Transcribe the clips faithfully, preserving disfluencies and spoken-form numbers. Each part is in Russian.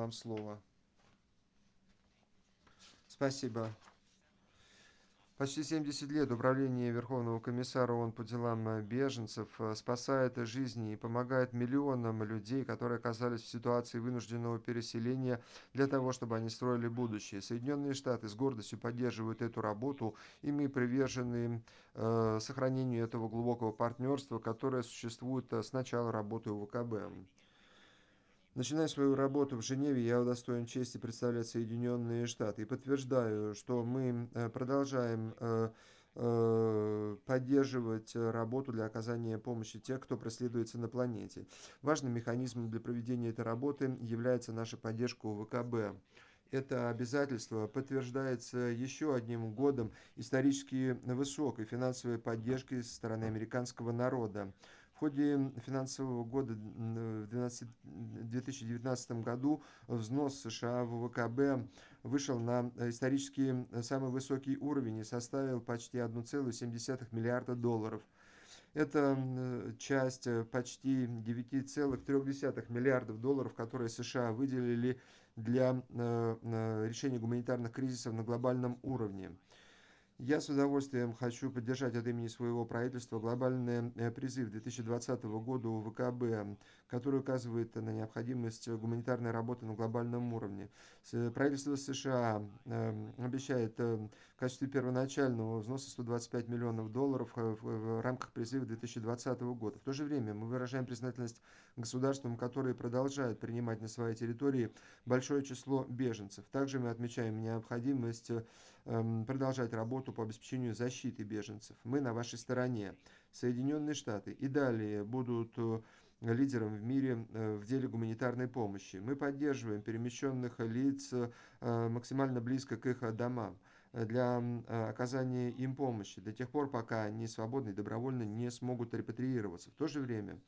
вам слово. Спасибо. Почти семьдесят лет Управление Верховного комиссара ООН по делам э, беженцев э, спасает жизни и помогает миллионам людей, которые оказались в ситуации вынужденного переселения, для того, чтобы они строили будущее. Соединенные Штаты с гордостью поддерживают эту работу, и мы привержены э, сохранению этого глубокого партнерства, которое существует э, с начала работы У В К Б. Начиная свою работу в Женеве, я удостоен чести представлять Соединенные Штаты и подтверждаю, что мы э, продолжаем э, э, поддерживать э, работу для оказания помощи тех, кто преследуется на планете. Важным механизмом для проведения этой работы является наша поддержка У В К Б. Это обязательство подтверждается еще одним годом исторически высокой финансовой поддержки со стороны американского народа. В ходе финансового года в две тысячи девятнадцатом году взнос США в У В К Б вышел на исторически самый высокий уровень и составил почти один целых семь десятых миллиарда долларов. Это э, часть э, почти девять целых три десятых миллиардов долларов, которые США выделили для э, э, решения гуманитарных кризисов на глобальном уровне. Я с удовольствием хочу поддержать от имени своего правительства глобальный э, призыв две тысячи двадцатого года У В К Б, который указывает на необходимость гуманитарной работы на глобальном уровне. С- Правительство США э, обещает э, в качестве первоначального взноса сто двадцать пять миллионов долларов э, в в рамках призыва две тысячи двадцатого года. В то же время мы выражаем признательность государствам, которые продолжают принимать на своей территории большое число беженцев. Также мы отмечаем необходимость э, эм, продолжать работу по обеспечению защиты беженцев. Мы на вашей стороне. Соединенные Штаты и далее будут э, лидером в мире э, в деле гуманитарной помощи. Мы поддерживаем перемещенных лиц э, максимально близко к их домам э, для э, оказания им помощи до тех пор, пока они свободно и добровольно не смогут репатриироваться. В то же время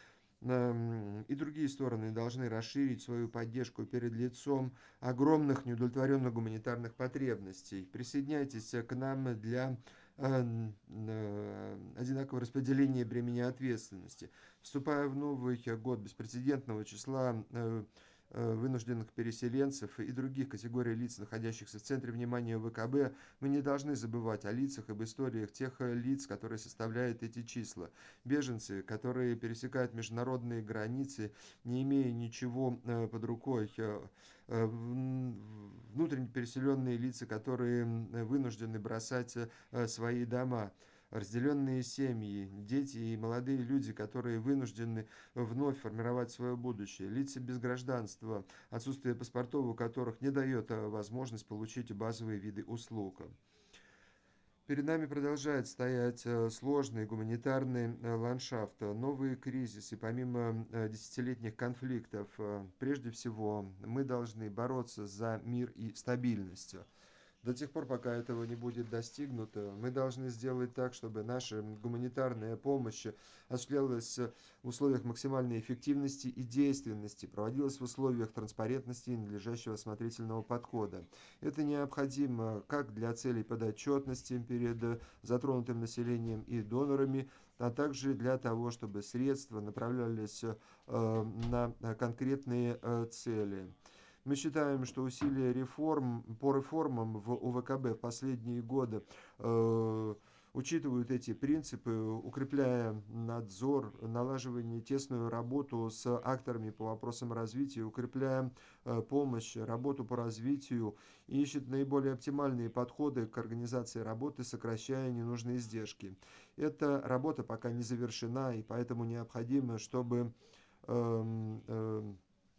эм, и другие стороны должны расширить свою поддержку перед лицом огромных неудовлетворенных гуманитарных потребностей. Присоединяйтесь к нам для э, э, одинакового распределения бремени ответственности. Вступая в новый год беспрецедентного числа э, э, вынужденных переселенцев и других категорий лиц, находящихся в центре внимания У В К Б, мы не должны забывать о лицах, об историях тех э, лиц, которые составляют эти числа. Беженцы, которые пересекают международные границы, не имея ничего э, под рукой, э, э, внутренне переселенные лица, которые вынуждены бросать э, свои дома, разделенные семьи, дети и молодые люди, которые вынуждены вновь формировать свое будущее, лица без гражданства, отсутствие паспортов, у которых не дает э, возможность получить базовые виды услуг. Перед нами продолжает стоять э, сложный гуманитарный э, ландшафт, э, новые кризисы, помимо э, десятилетних конфликтов. э, Прежде всего, мы должны бороться за мир и стабильность. До тех пор, пока этого не будет достигнуто, мы должны сделать так, чтобы наша гуманитарная помощь осуществлялась в условиях максимальной эффективности и действенности, проводилась в условиях транспарентности и надлежащего осмотрительного подхода. Это необходимо как для целей подотчетности перед затронутым населением и донорами, а также для того, чтобы средства направлялись э, на конкретные э, цели. Мы считаем, что усилия реформ, по реформам в У В К Б в последние годы э, учитывают эти принципы, укрепляя надзор, налаживание тесную работу с акторами по вопросам развития, укрепляя э, помощь, работу по развитию и ищет наиболее оптимальные подходы к организации работы, сокращая ненужные издержки. Эта работа пока не завершена, и поэтому необходимо, чтобы эм, эм,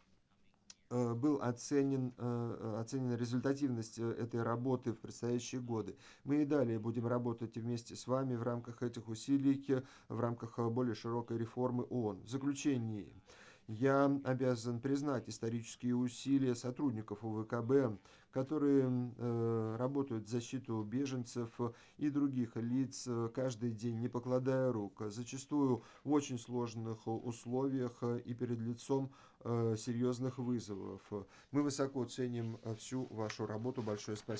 э, был оценен, э, оценена результативность э, этой работы в предстоящие годы. Мы и далее будем работать вместе с вами в рамках этих усилий, э, в рамках э, более широкой реформы О О Н. В заключении я обязан признать исторические усилия сотрудников У В К Б, которые э, работают в защиту беженцев и других лиц э, каждый день, не покладая рук, зачастую в очень сложных условиях э, и перед лицом э, серьезных вызовов. Мы высоко ценим э, всю вашу работу. Большое спасибо.